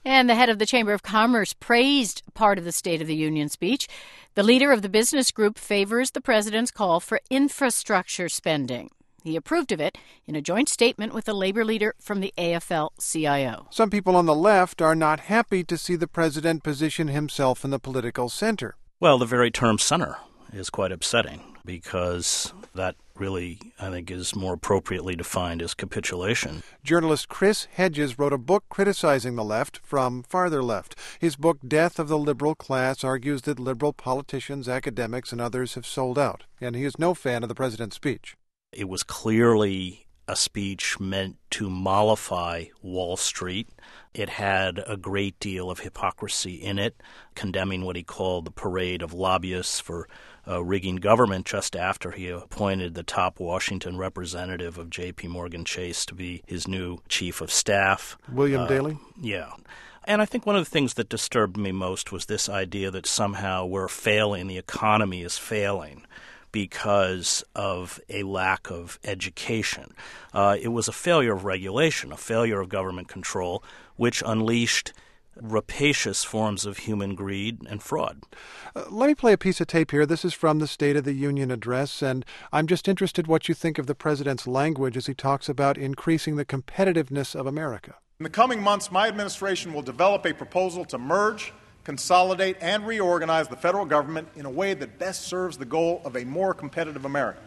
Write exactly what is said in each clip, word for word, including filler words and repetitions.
And the head of the Chamber of Commerce praised part of the State of the Union speech. The leader of the business group favors the president's call for infrastructure spending. He approved of it in a joint statement with the labor leader from the A F L C I O. Some people on the left are not happy to see the president position himself in the political center. Well, the very term center is quite upsetting because that really, I think, is more appropriately defined as capitulation. Journalist Chris Hedges wrote a book criticizing the left from farther left. His book, Death of the Liberal Class, argues that liberal politicians, academics, and others have sold out, and he is no fan of the president's speech. It was clearly a speech meant to mollify Wall Street. It had a great deal of hypocrisy in it, condemning what he called the parade of lobbyists for uh, rigging government just after he appointed the top Washington representative of J P. Morgan Chase to be his new chief of staff. William uh, Daley? Yeah. And I think one of the things that disturbed me most was this idea that somehow we're failing, the economy is failing, because of a lack of education. Uh, it was a failure of regulation, a failure of government control, which unleashed rapacious forms of human greed and fraud. Uh, let me play a piece of tape here. This is from the State of the Union address, and I'm just interested what you think of the president's language as he talks about increasing the competitiveness of America. In the coming months, my administration will develop a proposal to merge, consolidate, and reorganize the federal government in a way that best serves the goal of a more competitive America.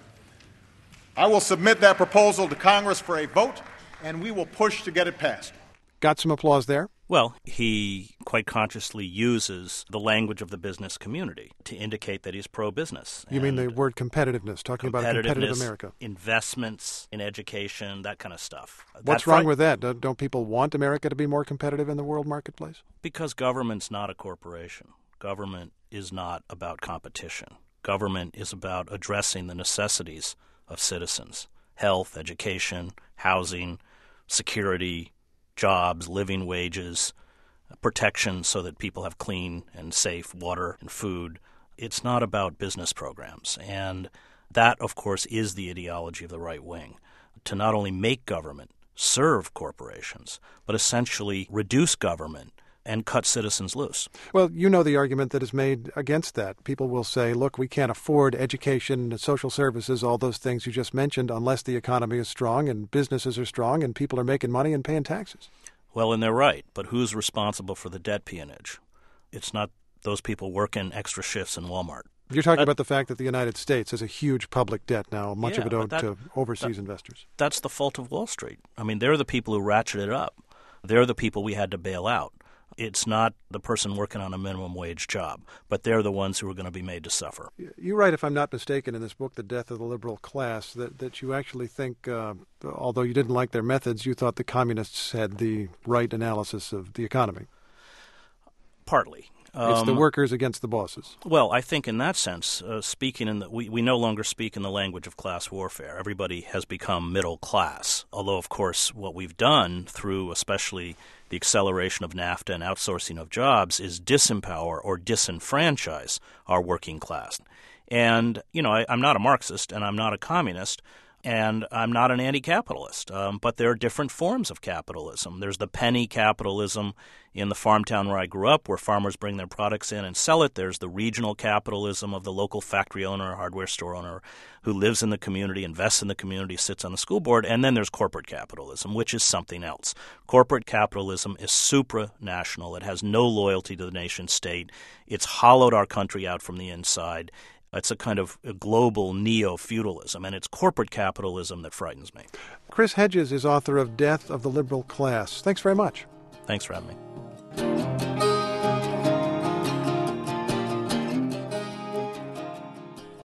I will submit that proposal to Congress for a vote, and we will push to get it passed. Got some applause there? Well, he quite consciously uses the language of the business community to indicate that he's pro-business. You mean the word competitiveness, talking about a competitive America. Investments in education, that kind of stuff. What's that wrong fr- with that? Don't people want America to be more competitive in the world marketplace? Because government's not a corporation. Government is not about competition. Government is about addressing the necessities of citizens: health, education, housing, security, jobs, living wages, protection so that people have clean and safe water and food. It's not about business programs. And that, of course, is the ideology of the right wing, to not only make government serve corporations, but essentially reduce government and cut citizens loose. Well, you know the argument that is made against that. People will say, look, we can't afford education, social services, all those things you just mentioned, unless the economy is strong and businesses are strong and people are making money and paying taxes. Well, and they're right. But who's responsible for the debt peonage? It's not those people working extra shifts in Walmart. You're talking that, about the fact that the United States has a huge public debt now, much yeah, of it owed that, to overseas that, investors. That's the fault of Wall Street. I mean, they're the people who ratcheted it up. They're the people we had to bail out. It's not the person working on a minimum wage job, but they're the ones who are going to be made to suffer. You write, if I'm not mistaken, in this book, The Death of the Liberal Class, that, that you actually think, uh, although you didn't like their methods, you thought the communists had the right analysis of the economy. Partly. It's Um, the workers against the bosses. Well, I think in that sense, uh, speaking in the, we, we no longer speak in the language of class warfare. Everybody has become middle class, although, of course, what we've done through especially the acceleration of NAFTA and outsourcing of jobs is disempower or disenfranchise our working class. And, you know, I, I'm not a Marxist and I'm not a communist, and I'm not an anti-capitalist, um, but there are different forms of capitalism. There's the penny capitalism in the farm town where I grew up, where farmers bring their products in and sell it. There's the regional capitalism of the local factory owner or hardware store owner who lives in the community, invests in the community, sits on the school board. And then there's corporate capitalism, which is something else. Corporate capitalism is supranational. It has no loyalty to the nation state. It's hollowed our country out from the inside. It's a kind of a global neo-feudalism, and it's corporate capitalism that frightens me. Chris Hedges is author of Death of the Liberal Class. Thanks very much. Thanks for having me.